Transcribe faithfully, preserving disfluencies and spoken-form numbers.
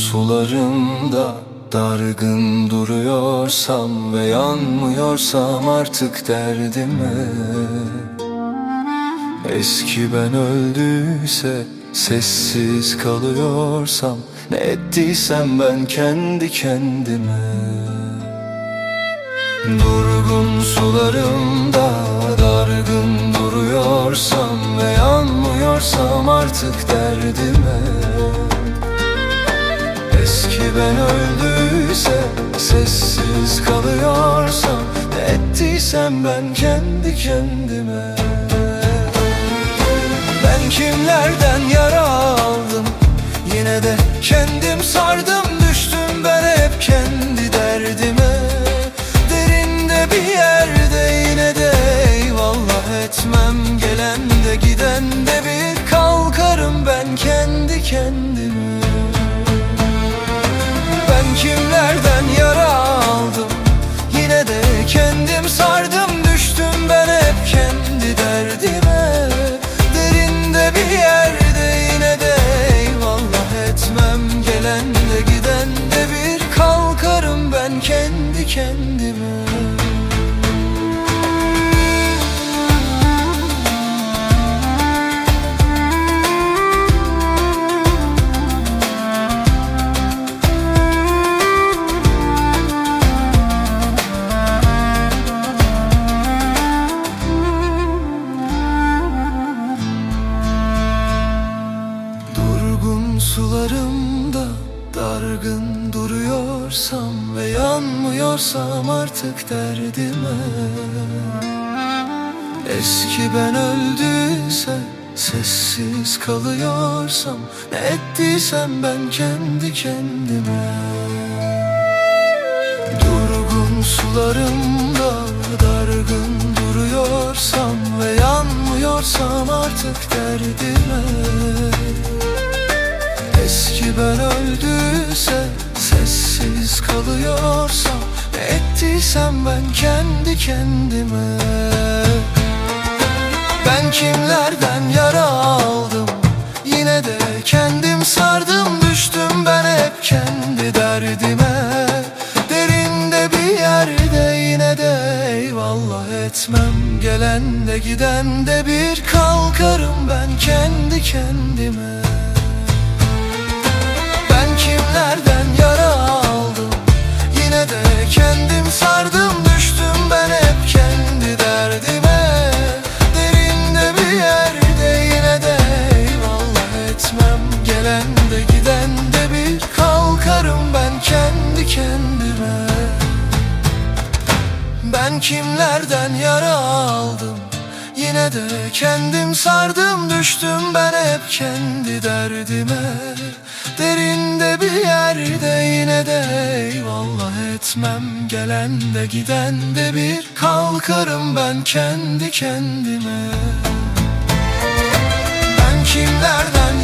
sularında dargın duruyorsam ve yanmıyorsam artık derdime, eski ben öldüyse sessiz kalıyorsam, ne ettiysem ben kendi kendime. Durgun sularımda dargın duruyorsam ve yanmıyorsam artık derdime, eski ben öldüyse sessiz kalıyorsam, ne ettiysem ben kendi kendime. Ben kimlerden yara aldım, yine de kendim sardım, düştüm ben hep kendi derdime. Derinde bir yerde yine de eyvallah etmem, gelen de giden de bir kalkarım ben kendi kendime. Ben kimlerden yara aldım, yine de kendim sardım, düştüm ben hep kendi derdime. Derinde bir yerde yine de eyvallah etmem, gelen de giden de bir kalkarım ben kendi kendime. Sularımda dargın duruyorsam ve yanmıyorsam artık derdime, eski ben öldüyse sessiz kalıyorsam, ne ettiysem ben kendi kendime. Durgun sularımda dargın duruyorsam ve yanmıyorsam artık derdime, eski ben öldüyse sessiz kalıyorsam, ne ettiysem ben kendi kendime. Ben kimlerden yara aldım, yine de kendim sardım, düştüm ben hep kendi derdime. Derinde bir yerde yine de eyvallah etmem, gelen de giden de bir kalkarım ben kendi kendime. Kimlerden yara aldım, yine de kendim sardım, düştüm ben hep kendi derdime. Derinde bir yerde yine de eyvallah etmem, gelen de giden de bir kalkarım ben kendi kendime. Ben kimlerden yara aldım, yine de kendim sardım, düştüm ben hep kendi derdime. Derinde bir yerde yine de eyvallah etmem, gelen de giden de bir kalkarım ben kendi kendime. Ben kimlerden